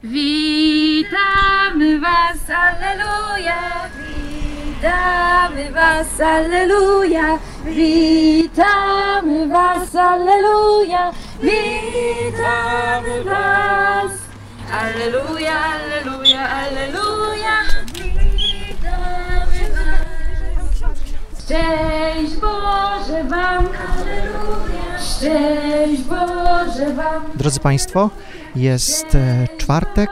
Witamy was, alleluja! Witamy was, alleluja! Witamy was, alleluja! Witamy was! Alleluja, alleluja, alleluja! Witamy was! Szczęść Boże wam! Alleluja! Szczęść Boże wam! Drodzy Państwo, jest czwartek,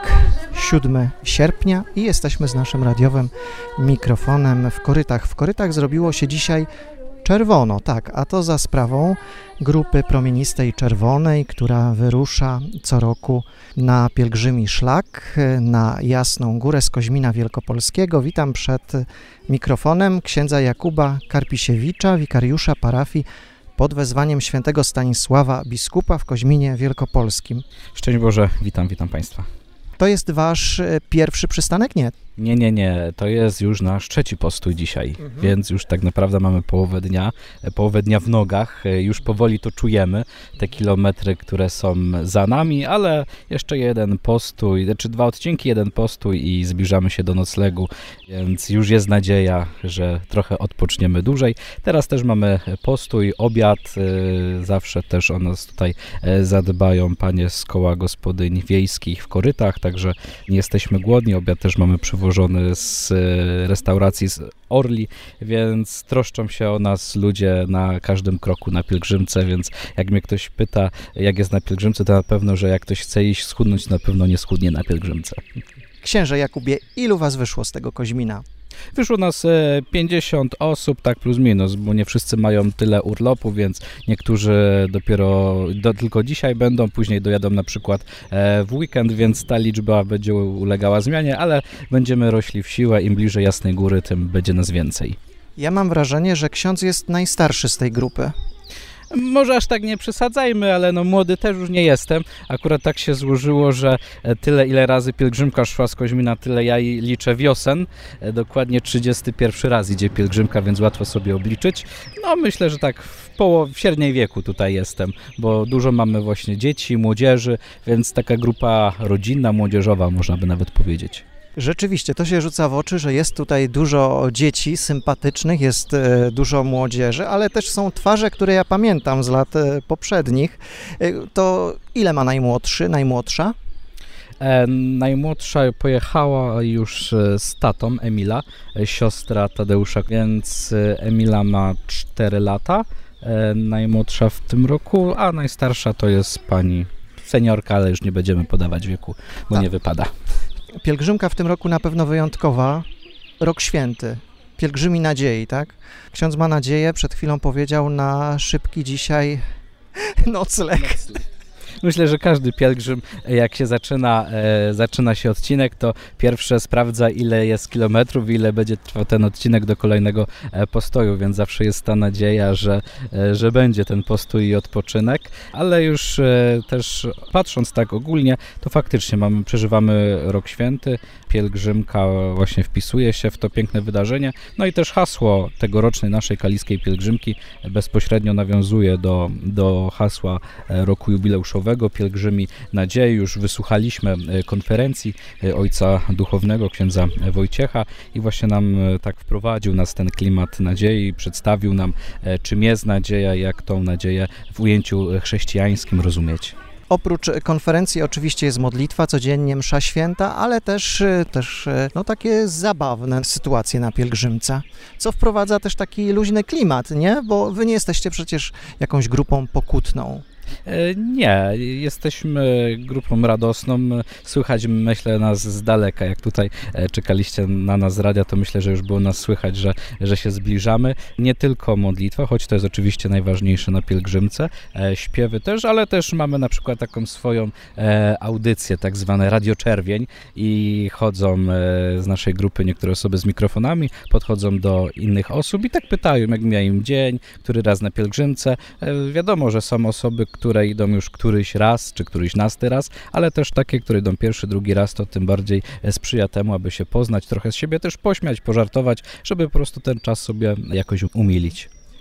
7 sierpnia i jesteśmy z naszym radiowym mikrofonem w korytach. W korytach zrobiło się dzisiaj czerwono, tak, a to za sprawą grupy promienistej czerwonej, która wyrusza co roku na pielgrzymi szlak na Jasną Górę z Koźmina Wielkopolskiego. Witam przed mikrofonem księdza Jakuba Karpisiewicza, wikariusza parafii pod wezwaniem świętego Stanisława biskupa w Koźminie Wielkopolskim. Szczęść Boże, witam Państwa. To jest wasz pierwszy przystanek? Nie. Nie, to jest już nasz trzeci postój dzisiaj, więc już tak naprawdę mamy połowę dnia w nogach, już powoli to czujemy, te kilometry, które są za nami, ale jeszcze jeden postój, znaczy 2 odcinki, jeden postój i zbliżamy się do noclegu, więc już jest nadzieja, że trochę odpoczniemy dłużej. Teraz też mamy postój, obiad, zawsze też o nas tutaj zadbają panie z koła gospodyń wiejskich w korytach, także nie jesteśmy głodni, obiad też mamy przywożony z restauracji z Orli, więc troszczą się o nas ludzie na każdym kroku na pielgrzymce, więc jak mnie ktoś pyta, jak jest na pielgrzymce, to na pewno, że jak ktoś chce iść schudnąć, na pewno nie schudnie na pielgrzymce. Księże Jakubie, ilu was wyszło z tego Koźmina? Wyszło nas 50 osób, tak plus minus, bo nie wszyscy mają tyle urlopu, więc niektórzy dopiero tylko dzisiaj będą, później dojadą na przykład w weekend, więc ta liczba będzie ulegała zmianie, ale będziemy rośli w siłę, im bliżej Jasnej Góry, tym będzie nas więcej. Ja mam wrażenie, że ksiądz jest najstarszy z tej grupy. Może aż tak nie przesadzajmy, ale no młody też już nie jestem. Akurat tak się złożyło, że tyle ile razy pielgrzymka szła z Koźmina, tyle ja liczę wiosen. Dokładnie 31 raz idzie pielgrzymka, więc łatwo sobie obliczyć. No myślę, że tak w średniej wieku tutaj jestem, bo dużo mamy właśnie dzieci, młodzieży, więc taka grupa rodzinna, młodzieżowa można by nawet powiedzieć. Rzeczywiście, to się rzuca w oczy, że jest tutaj dużo dzieci sympatycznych, jest dużo młodzieży, ale też są twarze, które ja pamiętam z lat poprzednich. To ile ma najmłodsza? Najmłodsza pojechała już z tatą Emila, siostra Tadeusza, więc Emila ma 4 lata, najmłodsza w tym roku, a najstarsza to jest pani seniorka, ale już nie będziemy podawać wieku, bo nie wypada. Pielgrzymka w tym roku na pewno wyjątkowa, rok święty, pielgrzymi nadziei, tak? Ksiądz ma nadzieję, przed chwilą powiedział, na szybki dzisiaj nocleg. Myślę, że każdy pielgrzym, jak się zaczyna się odcinek, to pierwsze sprawdza, ile jest kilometrów, ile będzie trwał ten odcinek do kolejnego postoju, więc zawsze jest ta nadzieja, że będzie ten postój i odpoczynek, ale już też patrząc tak ogólnie, to faktycznie przeżywamy rok święty, pielgrzymka właśnie wpisuje się w to piękne wydarzenie, no i też hasło tegorocznej naszej kaliskiej pielgrzymki bezpośrednio nawiązuje do hasła roku jubileuszowego, Pielgrzymi Nadziei. Już wysłuchaliśmy konferencji ojca duchownego, księdza Wojciecha i właśnie nam tak wprowadził nas ten klimat nadziei, przedstawił nam, czym jest nadzieja, jak tą nadzieję w ujęciu chrześcijańskim rozumieć. Oprócz konferencji oczywiście jest modlitwa, codziennie msza święta, ale też takie zabawne sytuacje na pielgrzymce, co wprowadza też taki luźny klimat, nie? Bo wy nie jesteście przecież jakąś grupą pokutną. Nie, jesteśmy grupą radosną, słychać myślę nas z daleka, jak tutaj czekaliście na nas z radia, to myślę, że już było nas słychać, że się zbliżamy. Nie tylko modlitwa, choć to jest oczywiście najważniejsze na pielgrzymce, śpiewy też, ale też mamy na przykład taką swoją audycję, tak zwane Radio Czerwień i chodzą z naszej grupy niektóre osoby z mikrofonami, podchodzą do innych osób i tak pytają, jak mija im dzień, który raz na pielgrzymce. Wiadomo, że są osoby, które idą już któryś raz, czy któryś nasty raz, ale też takie, które idą pierwszy, drugi raz, to tym bardziej sprzyja temu, aby się poznać, trochę z siebie też pośmiać, pożartować, żeby po prostu ten czas sobie jakoś umilić.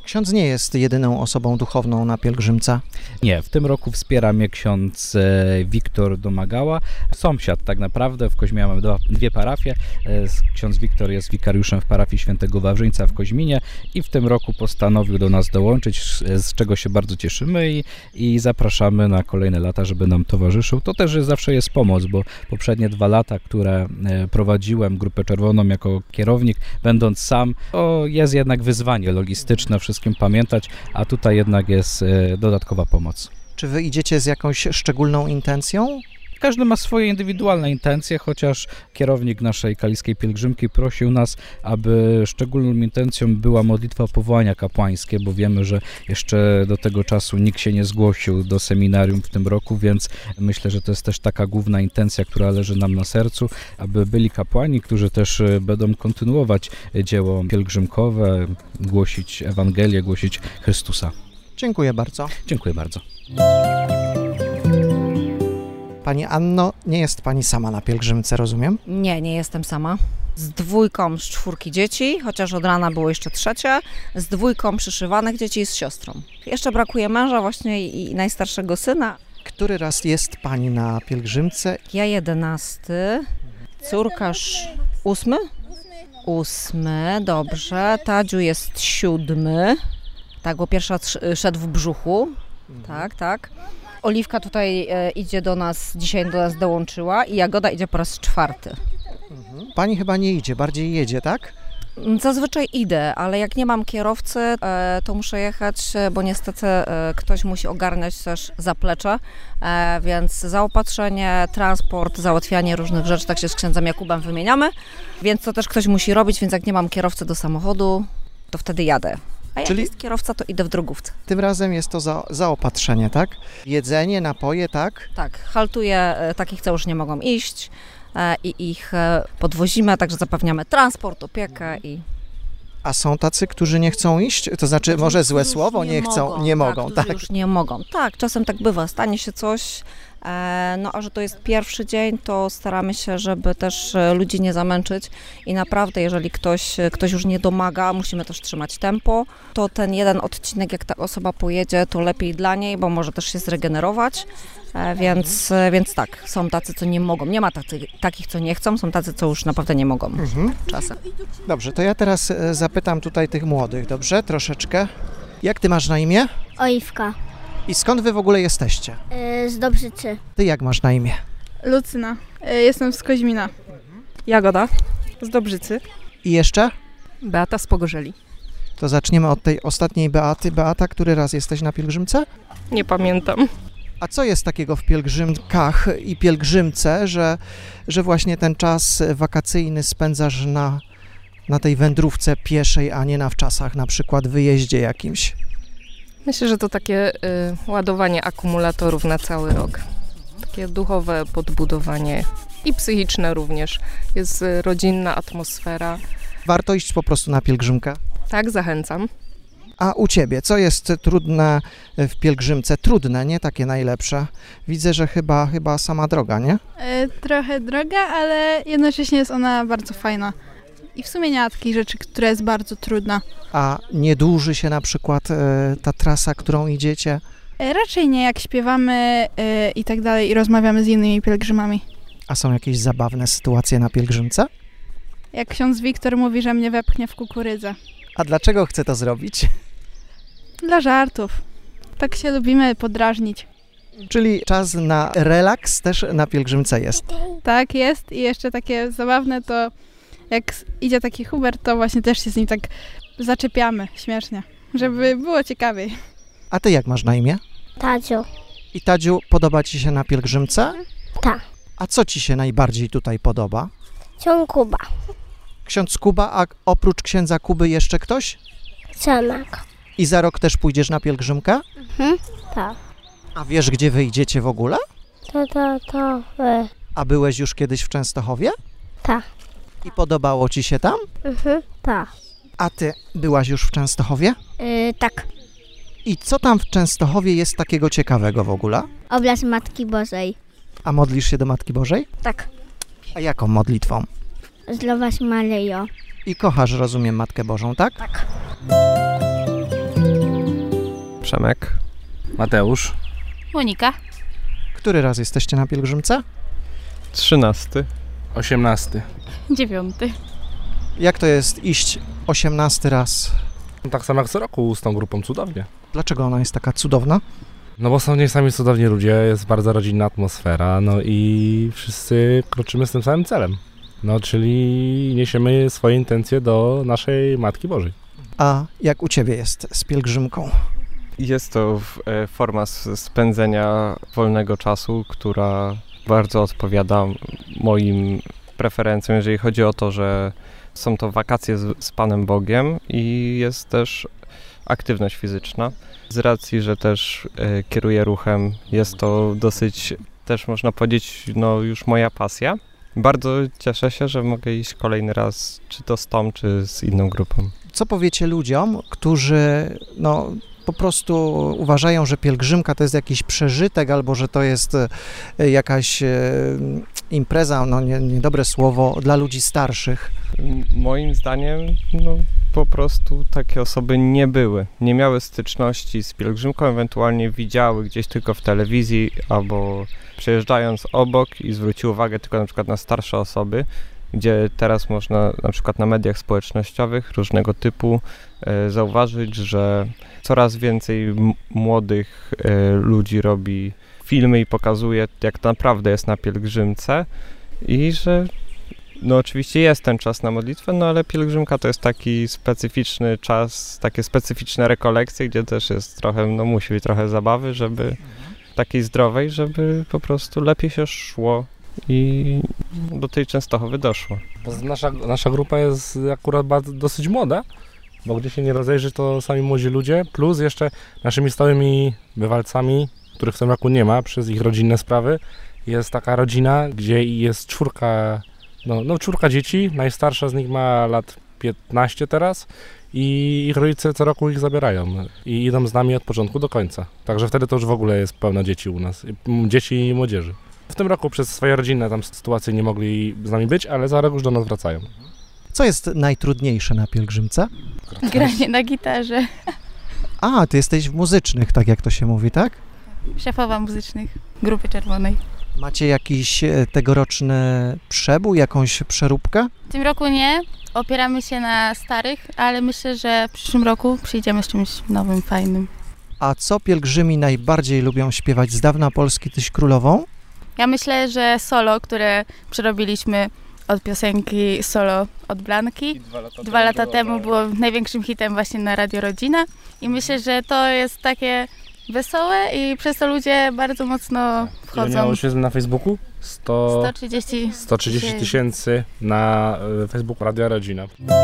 Ksiądz nie jest jedyną osobą duchowną na pielgrzymce. Nie, w tym roku wspiera mnie ksiądz Wiktor Domagała, sąsiad tak naprawdę. W Koźminie mamy dwie parafie. Ksiądz Wiktor jest wikariuszem w parafii Świętego Wawrzyńca w Koźminie i w tym roku postanowił do nas dołączyć, z czego się bardzo cieszymy i zapraszamy na kolejne lata, żeby nam towarzyszył. To też zawsze jest pomoc, bo poprzednie 2 lata, które prowadziłem Grupę Czerwoną jako kierownik, będąc sam, to jest jednak wyzwanie logistyczne, wszystkim pamiętać, a tutaj jednak jest dodatkowa pomoc. Czy wy idziecie z jakąś szczególną intencją? Każdy ma swoje indywidualne intencje, chociaż kierownik naszej kaliskiej pielgrzymki prosił nas, aby szczególną intencją była modlitwa o powołania kapłańskie, bo wiemy, że jeszcze do tego czasu nikt się nie zgłosił do seminarium w tym roku, więc myślę, że to jest też taka główna intencja, która leży nam na sercu, aby byli kapłani, którzy też będą kontynuować dzieło pielgrzymkowe, głosić Ewangelię, głosić Chrystusa. Dziękuję bardzo. Dziękuję bardzo. Pani Anno, nie jest pani sama na pielgrzymce, rozumiem? Nie jestem sama. Z 2 z 4 dzieci, chociaż od rana było jeszcze 3, z 2 przyszywanych dzieci i z siostrą. Jeszcze brakuje męża właśnie i najstarszego syna. Który raz jest pani na pielgrzymce? Ja 11, córka 8? 8, dobrze. Tadziu jest 7, tak, bo pierwsza szedł w brzuchu, tak. Oliwka tutaj idzie do nas, dzisiaj do nas dołączyła i Jagoda idzie po raz 4. Pani chyba nie idzie, bardziej jedzie, tak? Zazwyczaj idę, ale jak nie mam kierowcy, to muszę jechać, bo niestety ktoś musi ogarniać też zaplecze, więc zaopatrzenie, transport, załatwianie różnych rzeczy, tak się z księdzem Jakubem wymieniamy, więc to też ktoś musi robić, więc jak nie mam kierowcy do samochodu, to wtedy jadę. A jak Czyli jest kierowca, to idę w drogówce. tym razem jest to zaopatrzenie, tak? Jedzenie, napoje, tak? Tak, haltuję takich, co już nie mogą iść i ich podwozimy, także zapewniamy transport, opiekę i... A są tacy, którzy nie chcą iść? To znaczy, może złe słowo, nie chcą, nie mogą, tak? Już nie mogą, tak, czasem tak bywa, stanie się coś, no a że to jest pierwszy dzień, to staramy się, żeby też ludzi nie zamęczyć i naprawdę, jeżeli ktoś już nie domaga, musimy też trzymać tempo, to ten jeden odcinek, jak ta osoba pojedzie, to lepiej dla niej, bo może też się zregenerować, więc tak, są tacy, co nie mogą, nie ma takich, co nie chcą, są tacy, co już naprawdę nie mogą czasem. Dobrze, to ja teraz zapytam tutaj tych młodych, dobrze? Troszeczkę. Jak ty masz na imię? Oliwka. I skąd wy w ogóle jesteście? Z Dobrzycy. Ty jak masz na imię? Lucyna. Jestem z Koźmina. Jagoda z Dobrzycy. I jeszcze? Beata z Pogorzeli. To zaczniemy od tej ostatniej Beaty. Beata, który raz jesteś na pielgrzymce? Nie pamiętam. A co jest takiego w pielgrzymkach i pielgrzymce, że właśnie ten czas wakacyjny spędzasz na tej wędrówce pieszej, a nie na wczasach, na przykład wyjeździe jakimś? Myślę, że to takie ładowanie akumulatorów na cały rok. Takie duchowe podbudowanie i psychiczne również. Jest rodzinna atmosfera. Warto iść po prostu na pielgrzymkę? Tak, zachęcam. A u ciebie, co jest trudne w pielgrzymce? Trudne, nie takie najlepsze. Widzę, że chyba sama droga, nie? Trochę droga, ale jednocześnie jest ona bardzo fajna. I w sumie nie ma takiej rzeczy, która jest bardzo trudna. A nie dłuży się na przykład ta trasa, którą idziecie? Raczej nie, jak śpiewamy i tak dalej i rozmawiamy z innymi pielgrzymami. A są jakieś zabawne sytuacje na pielgrzymce? Jak ksiądz Wiktor mówi, że mnie wepchnie w kukurydzę. A dlaczego chce to zrobić? Dla żartów. Tak się lubimy podrażnić. Czyli czas na relaks też na pielgrzymce jest. Tak jest i jeszcze takie zabawne to jak idzie taki Hubert, to właśnie też się z nim tak zaczepiamy śmiesznie, żeby było ciekawiej. A ty jak masz na imię? Tadziu. I Tadziu, podoba ci się na pielgrzymce? Tak. A co ci się najbardziej tutaj podoba? Ciąg Kuba. Ksiądz Kuba, a oprócz księdza Kuby jeszcze ktoś? Przemek. I za rok też pójdziesz na pielgrzymkę? Tak. A wiesz, gdzie wyjdziecie w ogóle? Wy. A byłeś już kiedyś w Częstochowie? Tak. I podobało ci się tam? Tak. A ty byłaś już w Częstochowie? Tak. I co tam w Częstochowie jest takiego ciekawego w ogóle? Obraz Matki Bożej. A modlisz się do Matki Bożej? Tak. A jaką modlitwą? Zdrowaś Maryjo. I kochasz, rozumiem, Matkę Bożą, tak? Tak. Przemek. Mateusz. Monika. Który raz jesteście na pielgrzymce? 13. 18. 9. Jak to jest iść 18 raz? Tak samo jak co roku z tą grupą, cudownie. Dlaczego ona jest taka cudowna? No bo są niesamownie cudowni ludzie, jest bardzo rodzinna atmosfera, no i wszyscy kroczymy z tym samym celem. No, czyli niesiemy swoje intencje do naszej Matki Bożej. A jak u Ciebie jest z pielgrzymką? Jest to forma spędzenia wolnego czasu, która bardzo odpowiada moim preferencjom, jeżeli chodzi o to, że są to wakacje z Panem Bogiem i jest też aktywność fizyczna. Z racji, że też kieruję ruchem, jest to dosyć, też można powiedzieć, no już moja pasja. Bardzo cieszę się, że mogę iść kolejny raz, czy to z tą, czy z inną grupą. Co powiecie ludziom, którzy po prostu uważają, że pielgrzymka to jest jakiś przeżytek, albo że to jest jakaś impreza, niedobre słowo, dla ludzi starszych? Moim zdaniem, po prostu takie osoby nie miały styczności z pielgrzymką, ewentualnie widziały gdzieś tylko w telewizji, albo przejeżdżając obok i zwróciły uwagę tylko na przykład na starsze osoby, gdzie teraz można na przykład na mediach społecznościowych różnego typu zauważyć, że coraz więcej młodych ludzi robi filmy i pokazuje, jak naprawdę jest na pielgrzymce i że oczywiście jest ten czas na modlitwę, ale pielgrzymka to jest taki specyficzny czas, takie specyficzne rekolekcje, gdzie też jest trochę, musi być trochę zabawy, żeby takiej zdrowej, żeby po prostu lepiej się szło i do tej Częstochowy doszło. Nasza grupa jest akurat dosyć młoda, bo gdzie się nie rozejrzy, to sami młodzi ludzie, plus jeszcze naszymi stałymi bywalcami, których w tym roku nie ma przez ich rodzinne sprawy, jest taka rodzina, gdzie jest czwórka dzieci, najstarsza z nich ma lat 15 teraz i ich rodzice co roku ich zabierają i idą z nami od początku do końca. Także wtedy to już w ogóle jest pełno dzieci u nas, dzieci i młodzieży. W tym roku przez swoje rodzinne tam sytuacje nie mogli z nami być, ale za rok już do nas wracają. Co jest najtrudniejsze na pielgrzymce? Granie na gitarze. A, ty jesteś w muzycznych, tak jak to się mówi, tak? Szefowa muzycznych Grupy Czerwonej. Macie jakiś tegoroczny przebój, jakąś przeróbkę? W tym roku nie, opieramy się na starych, ale myślę, że w przyszłym roku przyjdziemy z czymś nowym, fajnym. A co pielgrzymi najbardziej lubią śpiewać? Z dawna Polski Tyś królową? Ja myślę, że solo, które przerobiliśmy od piosenki solo od Blanki. 2 lata temu było największym hitem właśnie na Radio Rodzina i myślę, że to jest takie wesołe i przez to ludzie bardzo mocno wchodzą. Ile miało się na Facebooku? 130 tysięcy na Facebooku Radia Rodzina.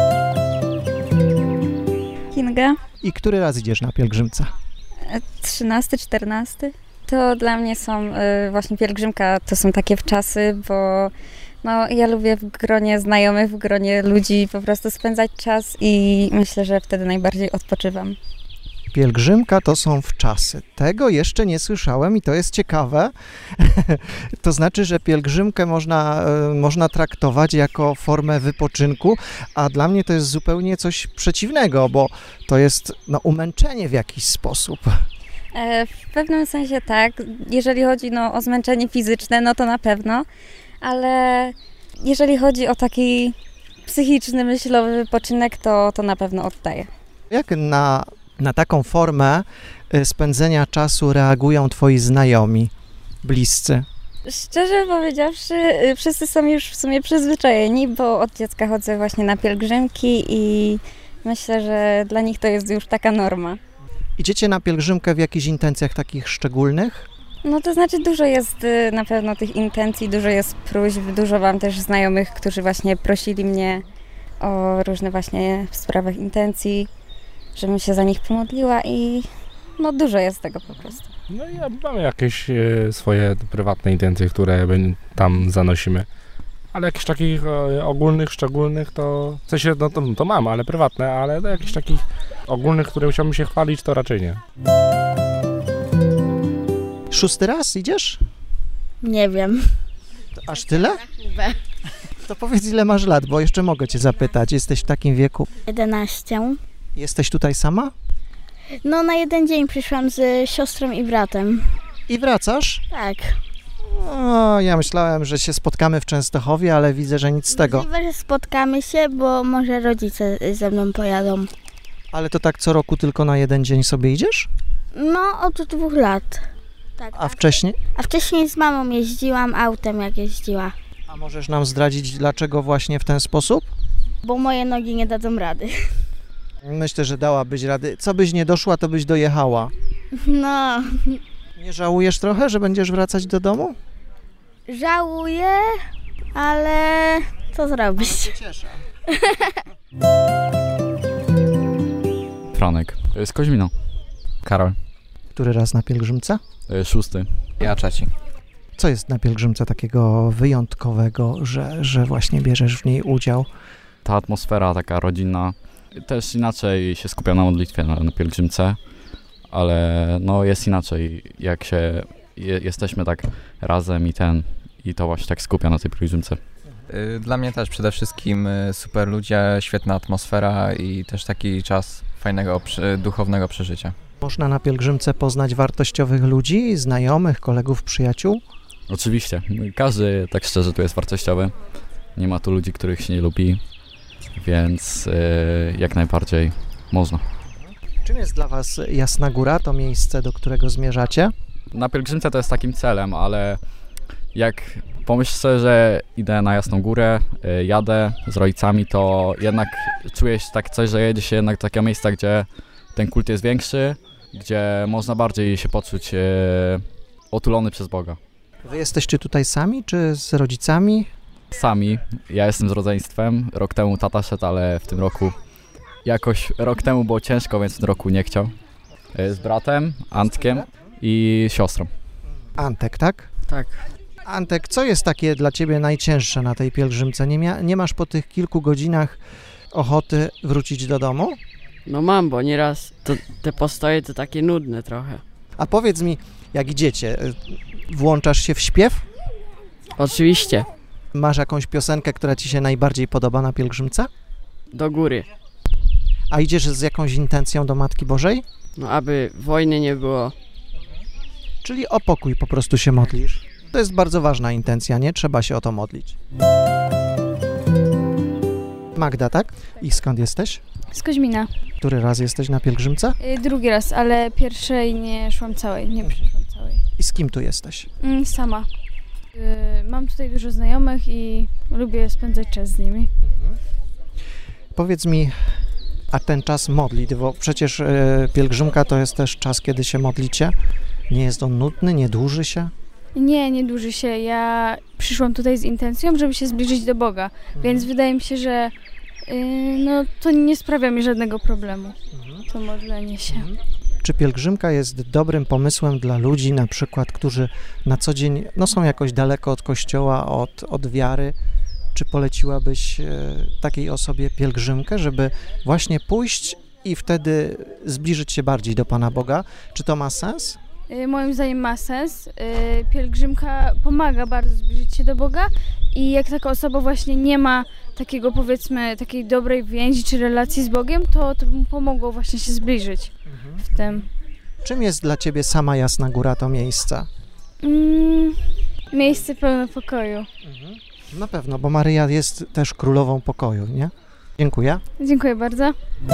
Kinga. I który raz idziesz na pielgrzymce? 13, 14. To dla mnie są właśnie pielgrzymka, to są takie wczasy, bo ja lubię w gronie znajomych, w gronie ludzi po prostu spędzać czas i myślę, że wtedy najbardziej odpoczywam. Pielgrzymka to są wczasy. Tego jeszcze nie słyszałem i to jest ciekawe. To znaczy, że pielgrzymkę można traktować jako formę wypoczynku, a dla mnie to jest zupełnie coś przeciwnego, bo to jest umęczenie w jakiś sposób. W pewnym sensie tak. Jeżeli chodzi o zmęczenie fizyczne, to na pewno, ale jeżeli chodzi o taki psychiczny, myślowy wypoczynek, to na pewno oddaję. Jak na taką formę spędzenia czasu reagują twoi znajomi, bliscy? Szczerze powiedziawszy, wszyscy są już w sumie przyzwyczajeni, bo od dziecka chodzę właśnie na pielgrzymki i myślę, że dla nich to jest już taka norma. Idziecie na pielgrzymkę w jakichś intencjach takich szczególnych? To znaczy dużo jest na pewno tych intencji, dużo jest próśb, dużo mam też znajomych, którzy właśnie prosili mnie o różne właśnie w sprawach intencji, żebym się za nich pomodliła i dużo jest tego po prostu. Ja mamy jakieś swoje prywatne intencje, które tam zanosimy, ale jakichś takich ogólnych, szczególnych to w sensie to mam, ale prywatne, ale do jakichś takich ogólnych, które chciałbym się chwalić, to raczej nie. 6. raz idziesz? Nie wiem. To aż tyle? To powiedz, ile masz lat, bo jeszcze mogę cię zapytać. Jesteś w takim wieku. 11. Jesteś tutaj sama? No na jeden dzień przyszłam z siostrą i bratem. I wracasz? Tak. O, ja myślałem, że się spotkamy w Częstochowie, ale widzę, że nic z tego. Możliwe, że spotkamy się, bo może rodzice ze mną pojadą. Ale to tak co roku tylko na jeden dzień sobie idziesz? No od 2 lat. Tak. A wcześniej? A wcześniej z mamą jeździłam autem, jak jeździła. A możesz nam zdradzić, dlaczego właśnie w ten sposób? Bo moje nogi nie dadzą rady. Myślę, że dałabyś rady. Co byś nie doszła, to byś dojechała. No, Nie żałujesz trochę, że będziesz wracać do domu? żałuję, ale co zrobić? Cieszę. Franek. Z Koźmina. Karol. Który raz na pielgrzymce? 6. Ja 3. Co jest na pielgrzymce takiego wyjątkowego, że właśnie bierzesz w niej udział? Ta atmosfera taka rodzinna. Też inaczej się skupia na modlitwie na pielgrzymce, ale no jest inaczej, jak się jesteśmy tak razem i to właśnie tak skupia na tej pielgrzymce. Dla mnie też przede wszystkim super ludzie, świetna atmosfera i też taki czas fajnego, duchownego przeżycia. Można na pielgrzymce poznać wartościowych ludzi, znajomych, kolegów, przyjaciół? Oczywiście. Każdy, tak szczerze, tu jest wartościowy. Nie ma tu ludzi, których się nie lubi, więc jak najbardziej można. Czym jest dla Was Jasna Góra, to miejsce, do którego zmierzacie? Na pielgrzymce to jest takim celem, ale jak pomyśl sobie, że idę na Jasną Górę, jadę z rodzicami, to jednak czuję się tak coś, że jedzie się jednak do takiego miejsca, gdzie ten kult jest większy, gdzie można bardziej się poczuć otulony przez Boga. Wy jesteście tutaj sami, czy z rodzicami? Sami. Ja jestem z rodzeństwem. Rok temu tata szedł, ale w tym roku rok temu było ciężko, więc w tym roku nie chciał. Z bratem, Antkiem i siostrą. Antek, tak? Tak. Antek, co jest takie dla Ciebie najcięższe na tej pielgrzymce? Nie masz po tych kilku godzinach ochoty wrócić do domu? No mam, bo nieraz te postoje to takie nudne trochę. A powiedz mi, jak idziecie, włączasz się w śpiew? Oczywiście. Masz jakąś piosenkę, która Ci się najbardziej podoba na pielgrzymce? Do góry. A idziesz z jakąś intencją do Matki Bożej? No aby wojny nie było. Czyli o pokój po prostu się modlisz. To jest bardzo ważna intencja, nie? Trzeba się o to modlić. Magda, tak? I skąd jesteś? Z Koźmina. Który raz jesteś na pielgrzymce? Drugi raz, ale pierwszej nie szłam całej, nie przeszłam całej. I z kim tu jesteś? Sama. Mam tutaj dużo znajomych i lubię spędzać czas z nimi. Powiedz mi, a ten czas modlitw, bo przecież pielgrzymka to jest też czas, kiedy się modlicie. Nie jest on nudny, nie dłuży się? Nie dłuży się. Ja przyszłam tutaj z intencją, żeby się zbliżyć do Boga, więc wydaje mi się, że to nie sprawia mi żadnego problemu, to modlenie się. Czy pielgrzymka jest dobrym pomysłem dla ludzi, na przykład, którzy na co dzień są jakoś daleko od Kościoła, od wiary? Czy poleciłabyś takiej osobie pielgrzymkę, żeby właśnie pójść i wtedy zbliżyć się bardziej do Pana Boga? Czy to ma sens? Moim zdaniem ma sens. Pielgrzymka pomaga bardzo zbliżyć się do Boga i jak taka osoba właśnie nie ma takiego, powiedzmy, takiej dobrej więzi czy relacji z Bogiem, to by mu pomogło właśnie się zbliżyć w tym. Czym jest dla Ciebie sama Jasna Góra, to miejsce? Miejsce pełne pokoju. Na pewno, bo Maryja jest też królową pokoju, nie? Dziękuję. Dziękuję bardzo.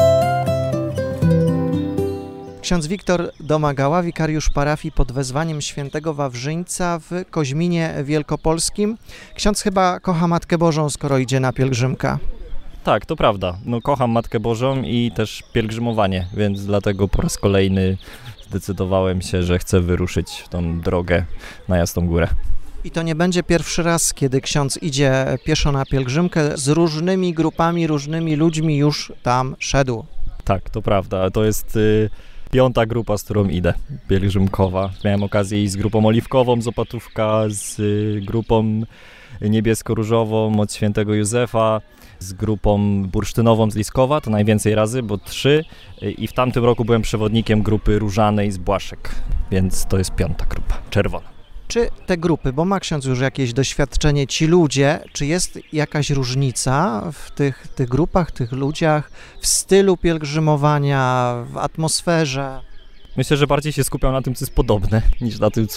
Ksiądz Wiktor Domagała, wikariusz parafii pod wezwaniem świętego Wawrzyńca w Koźminie Wielkopolskim. Ksiądz chyba kocha Matkę Bożą, skoro idzie na pielgrzymkę. Tak, to prawda. Kocham Matkę Bożą i też pielgrzymowanie, więc dlatego po raz kolejny zdecydowałem się, że chcę wyruszyć w tą drogę na Jasną Górę. I to nie będzie pierwszy raz, kiedy ksiądz idzie pieszo na pielgrzymkę, z różnymi grupami, różnymi ludźmi już tam szedł. Tak, to prawda. To jest 5. grupa, z którą idę, pielgrzymkowa. Miałem okazję iść z grupą oliwkową z Opatówka, z grupą niebiesko-różową od świętego Józefa, z grupą bursztynową z Liskowa, to najwięcej razy, bo 3. I w tamtym roku byłem przewodnikiem grupy różanej z Błaszek, więc to jest 5. grupa, czerwona. Czy te grupy, bo ma ksiądz już jakieś doświadczenie, ci ludzie, czy jest jakaś różnica w tych grupach, tych ludziach, w stylu pielgrzymowania, w atmosferze? Myślę, że bardziej się skupiam na tym, co jest podobne, niż na tym,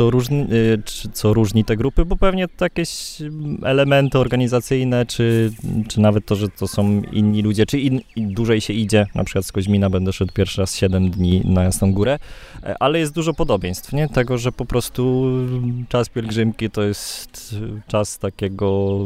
co różni te grupy, bo pewnie to jakieś elementy organizacyjne, czy nawet to, że to są inni ludzie, czy dłużej się idzie, na przykład z Koźmina będę szedł pierwszy raz 7 dni na Jasną Górę, ale jest dużo podobieństw, nie? Tego, że po prostu czas pielgrzymki to jest czas takiego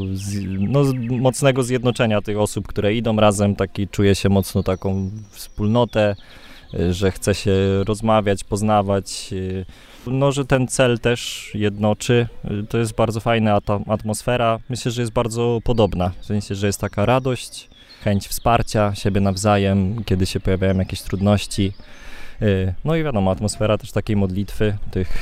mocnego zjednoczenia tych osób, które idą razem, czuje się mocno taką wspólnotę, że chce się rozmawiać, poznawać, że ten cel też jednoczy. To jest bardzo fajna atmosfera. Myślę, że jest bardzo podobna, w sensie, że jest taka radość, chęć wsparcia siebie nawzajem, kiedy się pojawiają jakieś trudności. No i wiadomo, atmosfera też takiej modlitwy,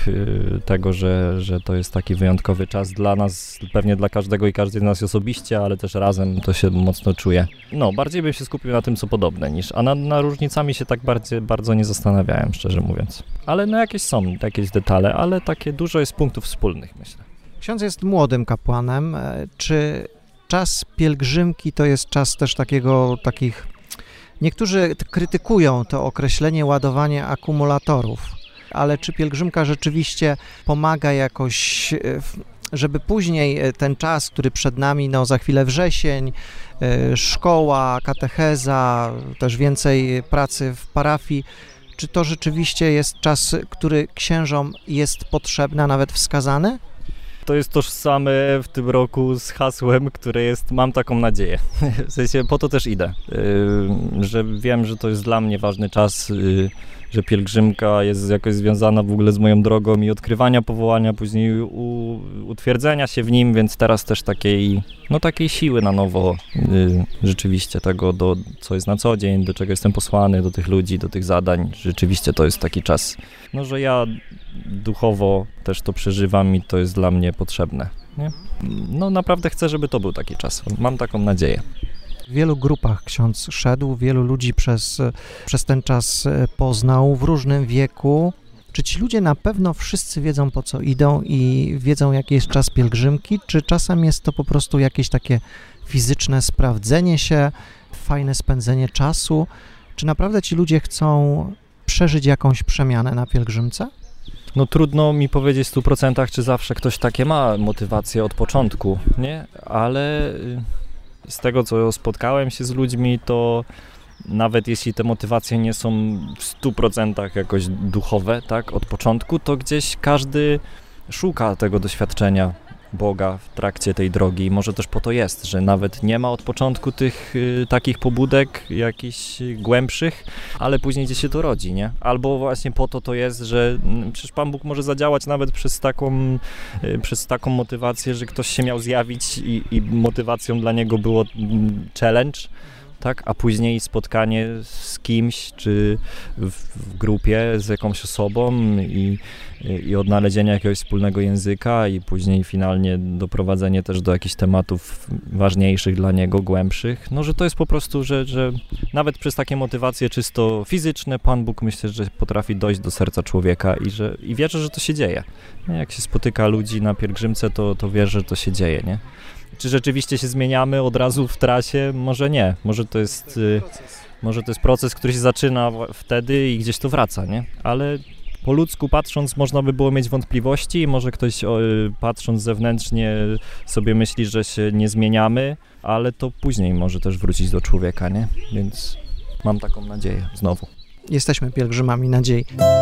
tego, że to jest taki wyjątkowy czas dla nas, pewnie dla każdego i każdej z nas osobiście, ale też razem to się mocno czuje. Bardziej bym się skupił na tym, co podobne, a na różnicami się tak bardzo nie zastanawiałem, szczerze mówiąc. Ale jakieś są, jakieś detale, ale takie dużo jest punktów wspólnych, myślę. Ksiądz jest młodym kapłanem. Czy czas pielgrzymki to jest czas też takich... Niektórzy krytykują to określenie ładowanie akumulatorów, ale czy pielgrzymka rzeczywiście pomaga jakoś, żeby później ten czas, który przed nami, za chwilę wrzesień, szkoła, katecheza, też więcej pracy w parafii, czy to rzeczywiście jest czas, który księżom jest potrzebny, a nawet wskazany? To jest tożsame w tym roku z hasłem, które jest mam taką nadzieję. W sensie po to też idę, że wiem, że to jest dla mnie ważny czas, że pielgrzymka jest jakoś związana w ogóle z moją drogą i odkrywania powołania, później utwierdzenia się w nim, więc teraz też takiej siły na nowo rzeczywiście tego, co jest na co dzień, do czego jestem posłany, do tych ludzi, do tych zadań. Rzeczywiście to jest taki czas, że ja duchowo też to przeżywam i to jest dla mnie potrzebne. Nie? Naprawdę chcę, żeby to był taki czas. Mam taką nadzieję. W wielu grupach ksiądz szedł, wielu ludzi przez ten czas poznał w różnym wieku. Czy ci ludzie na pewno wszyscy wiedzą, po co idą i wiedzą, jaki jest czas pielgrzymki, czy czasem jest to po prostu jakieś takie fizyczne sprawdzenie się, fajne spędzenie czasu? Czy naprawdę ci ludzie chcą przeżyć jakąś przemianę na pielgrzymce? Trudno mi powiedzieć w 100%, czy zawsze ktoś takie ma motywacje od początku, nie? Ale z tego, co spotkałem się z ludźmi, to nawet jeśli te motywacje nie są w 100% jakoś duchowe, tak, od początku, to gdzieś każdy szuka tego doświadczenia Boga w trakcie tej drogi i może też po to jest, że nawet nie ma od początku tych takich pobudek jakichś głębszych, ale później gdzieś się to rodzi, nie? Albo właśnie po to jest, że przecież Pan Bóg może zadziałać nawet przez taką motywację, że ktoś się miał zjawić i motywacją dla niego było challenge, tak? A później spotkanie z kimś, czy w grupie z jakąś osobą i odnalezienie jakiegoś wspólnego języka i później finalnie doprowadzenie też do jakichś tematów ważniejszych dla niego, głębszych. Że to jest po prostu, że nawet przez takie motywacje czysto fizyczne Pan Bóg, myślę, że potrafi dojść do serca człowieka i wierzę, że to się dzieje. Jak się spotyka ludzi na pielgrzymce, to wierzę, że to się dzieje, nie? Czy rzeczywiście się zmieniamy od razu w trasie? Może nie. Może to jest proces, który się zaczyna wtedy i gdzieś to wraca, nie? Ale po ludzku patrząc można by było mieć wątpliwości i może ktoś patrząc zewnętrznie sobie myśli, że się nie zmieniamy, ale to później może też wrócić do człowieka, nie? Więc mam taką nadzieję znowu. Jesteśmy pielgrzymami nadziei.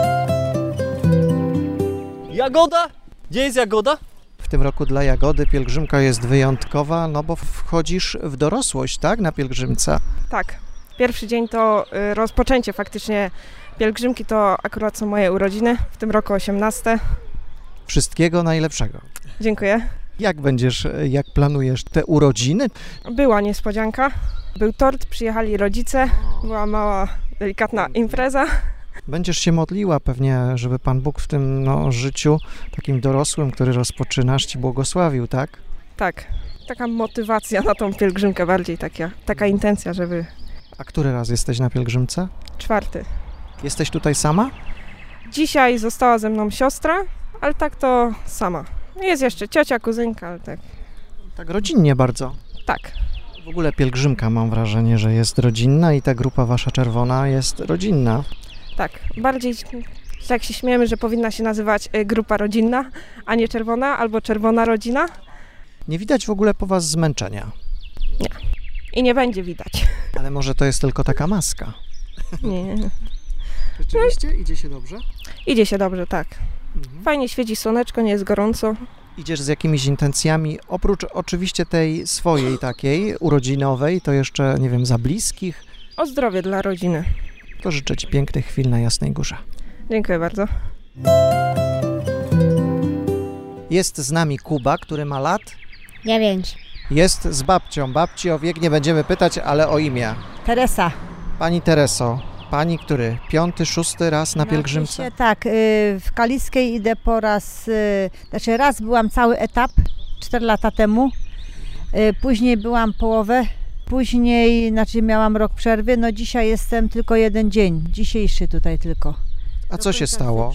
Jagoda? Gdzie jest Jagoda? W tym roku dla Jagody pielgrzymka jest wyjątkowa, bo wchodzisz w dorosłość, tak, na pielgrzymce? Tak. Pierwszy dzień to rozpoczęcie faktycznie pielgrzymki, to akurat są moje urodziny, w tym roku 18. Wszystkiego najlepszego. Dziękuję. Jak planujesz te urodziny? Była niespodzianka, był tort, przyjechali rodzice, była mała, delikatna impreza. Będziesz się modliła pewnie, żeby Pan Bóg w tym życiu takim dorosłym, który rozpoczynasz, Ci błogosławił, tak? Tak. Taka motywacja na tą pielgrzymkę bardziej, taka intencja, żeby... A który raz jesteś na pielgrzymce? 4. Jesteś tutaj sama? Dzisiaj została ze mną siostra, ale tak to sama. Jest jeszcze ciocia, kuzynka, ale tak. Tak rodzinnie bardzo. Tak. W ogóle pielgrzymka mam wrażenie, że jest rodzinna i ta grupa wasza czerwona jest rodzinna. Tak, bardziej tak się śmiejemy, że powinna się nazywać grupa rodzinna, a nie czerwona albo czerwona rodzina. Nie widać w ogóle po was zmęczenia. Nie. I nie będzie widać. Ale może to jest tylko taka maska? Nie. Rzeczywiście? Idzie się dobrze? Idzie się dobrze, tak. Fajnie świeci słoneczko, nie jest gorąco. Idziesz z jakimiś intencjami, oprócz oczywiście tej swojej takiej urodzinowej, to jeszcze, nie wiem, za bliskich? O zdrowie dla rodziny. To życzę ci pięknych chwil na Jasnej Górze. Dziękuję bardzo. Jest z nami Kuba, który ma lat? 9. Jest z babcią. Babci o wiek nie będziemy pytać, ale o imię. Teresa. Pani Tereso, pani który? 5., 6. raz na pielgrzymce? Tak, w Kaliskiej idę po raz, raz byłam cały etap 4 lata temu, później byłam połowę, później, miałam rok przerwy, no dzisiaj jestem tylko 1 dzień, dzisiejszy tutaj tylko. A co się stało?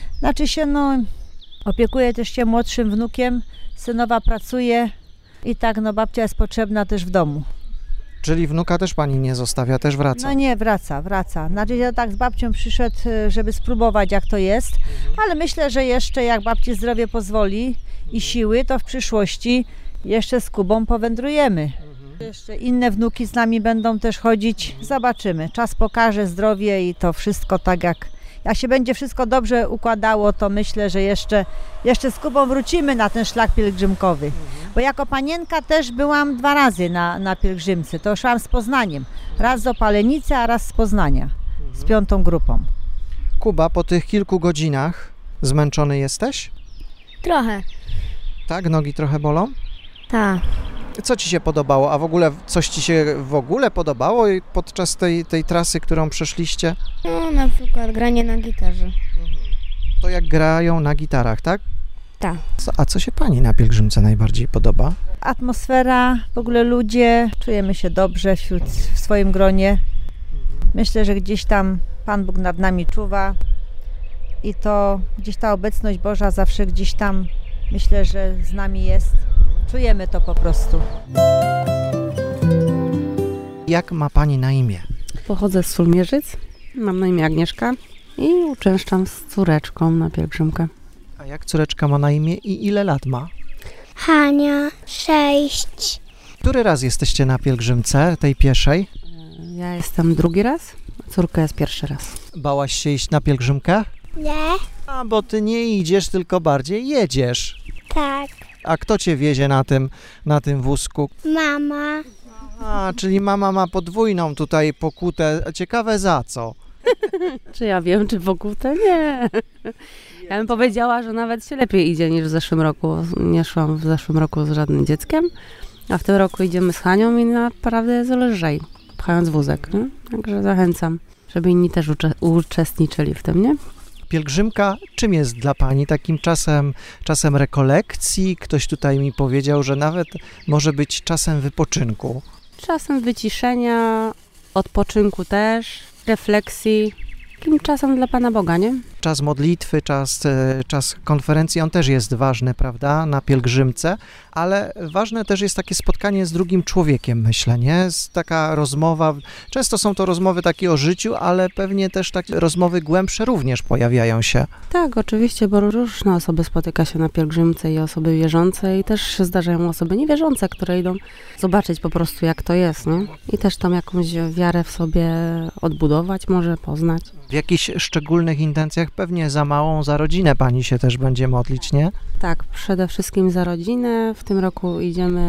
Opiekuję też się młodszym wnukiem, synowa pracuje i tak, babcia jest potrzebna też w domu. Czyli wnuka też pani nie zostawia, też wraca? No nie, wraca. Ja tak z babcią przyszedł, żeby spróbować jak to jest, ale myślę, że jeszcze jak babci zdrowie pozwoli i siły, to w przyszłości jeszcze z Kubą powędrujemy. Jeszcze inne wnuki z nami będą też chodzić, zobaczymy. Czas pokaże zdrowie i to wszystko tak jak się będzie wszystko dobrze układało, to myślę, że jeszcze z Kubą wrócimy na ten szlak pielgrzymkowy. Bo jako panienka też byłam 2 razy na pielgrzymce, to szłam z Poznaniem. Raz z Opalenicy, a raz z Poznania, z 5. grupą. Kuba, po tych kilku godzinach zmęczony jesteś? Trochę. Tak? Nogi trochę bolą? Tak. Co ci się podobało? A w ogóle coś ci się w ogóle podobało podczas tej trasy, którą przeszliście? No, na przykład granie na gitarze. To jak grają na gitarach, tak? Tak. A co się pani na pielgrzymce najbardziej podoba? Atmosfera, w ogóle ludzie, czujemy się dobrze w swoim gronie. Myślę, że gdzieś tam Pan Bóg nad nami czuwa i to gdzieś ta obecność Boża zawsze gdzieś tam, myślę, że z nami jest. Czujemy to po prostu. Jak ma pani na imię? Pochodzę z Sulmierzyc, mam na imię Agnieszka i uczęszczam z córeczką na pielgrzymkę. A jak córeczka ma na imię i ile lat ma? Hania, 6. Który raz jesteście na pielgrzymce, tej pieszej? Ja jestem 2. raz, a córka jest 1. raz. Bałaś się iść na pielgrzymkę? Nie. A, bo ty nie idziesz, tylko bardziej jedziesz. Tak. A kto cię wiezie na tym wózku? Mama. A, czyli mama ma podwójną tutaj pokutę. Ciekawe za co? Czy ja wiem, czy pokutę? Nie. Ja bym powiedziała, że nawet się lepiej idzie niż w zeszłym roku. Nie szłam w zeszłym roku z żadnym dzieckiem, a w tym roku idziemy z Hanią i naprawdę jest lżej, pchając wózek. Nie? Także zachęcam, żeby inni też uczestniczyli w tym, nie? Pielgrzymka czym jest dla pani? Takim czasem rekolekcji? Ktoś tutaj mi powiedział, że nawet może być czasem wypoczynku. Czasem wyciszenia, odpoczynku też, refleksji. Takim czasem dla Pana Boga, nie? Czas modlitwy, czas konferencji, on też jest ważny, prawda, na pielgrzymce, ale ważne też jest takie spotkanie z drugim człowiekiem, myślę, nie? Taka rozmowa, często są to rozmowy takie o życiu, ale pewnie też takie rozmowy głębsze również pojawiają się. Tak, oczywiście, bo różne osoby spotyka się na pielgrzymce i osoby wierzące i też się zdarzają osoby niewierzące, które idą zobaczyć po prostu jak to jest, nie? I też tam jakąś wiarę w sobie odbudować, może poznać. W jakichś szczególnych intencjach pewnie za małą, za rodzinę pani się też będzie modlić, nie? Tak, przede wszystkim za rodzinę. W tym roku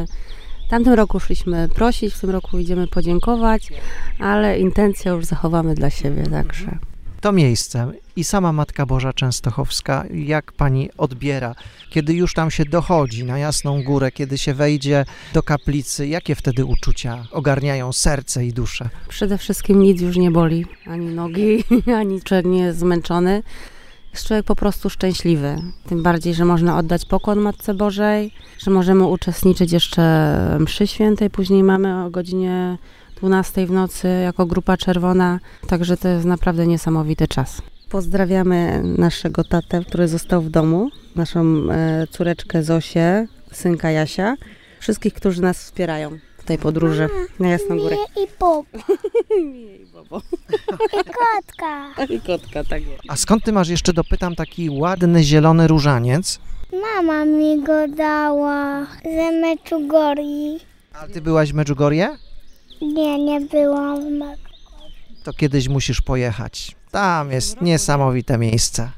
w tamtym roku szliśmy prosić, w tym roku idziemy podziękować, ale intencję już zachowamy dla siebie, także. To miejsce i sama Matka Boża Częstochowska, jak pani odbiera, kiedy już tam się dochodzi na Jasną Górę, kiedy się wejdzie do kaplicy, jakie wtedy uczucia ogarniają serce i duszę? Przede wszystkim nic już nie boli, ani nogi, ani człowiek nie jest zmęczony. Jest człowiek po prostu szczęśliwy. Tym bardziej, że można oddać pokłon Matce Bożej, że możemy uczestniczyć jeszcze mszy świętej, później mamy o godzinie 12 w nocy jako Grupa Czerwona, także to jest naprawdę niesamowity czas. Pozdrawiamy naszego tatę, który został w domu, naszą córeczkę Zosię, synka Jasia, wszystkich, którzy nas wspierają w tej podróży na Jasną Górę. I Bob. I Bobo. I kotka. I kotka, tak jest. A skąd ty masz, jeszcze dopytam, taki ładny, zielony różaniec? Mama mi go dała ze Meczugorii. A ty byłaś w Medjugorje? Nie byłam w Meczugorii. To kiedyś musisz pojechać. Tam jest niesamowite miejsce.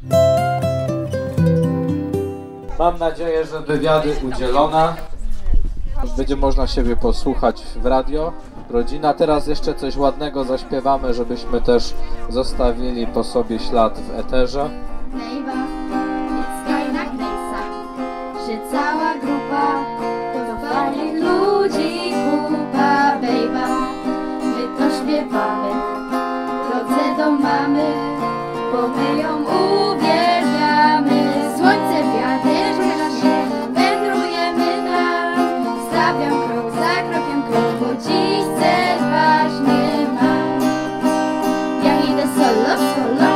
Mam nadzieję, że wywiady udzielone. Będzie można siebie posłuchać w radio. Rodzina, teraz jeszcze coś ładnego zaśpiewamy, żebyśmy też zostawili po sobie ślad w eterze. Nejwa jest fajna knejsa, że cała grupa to fajnych ludzi kupa, bejba. My to śpiewamy, w drodze do mamy, bo my ją uwielbiamy. Słońce, wiatr, się wędrujemy tam, stawiam krok za krokiem, bo dziś cel ważny mam. Ja idę solo,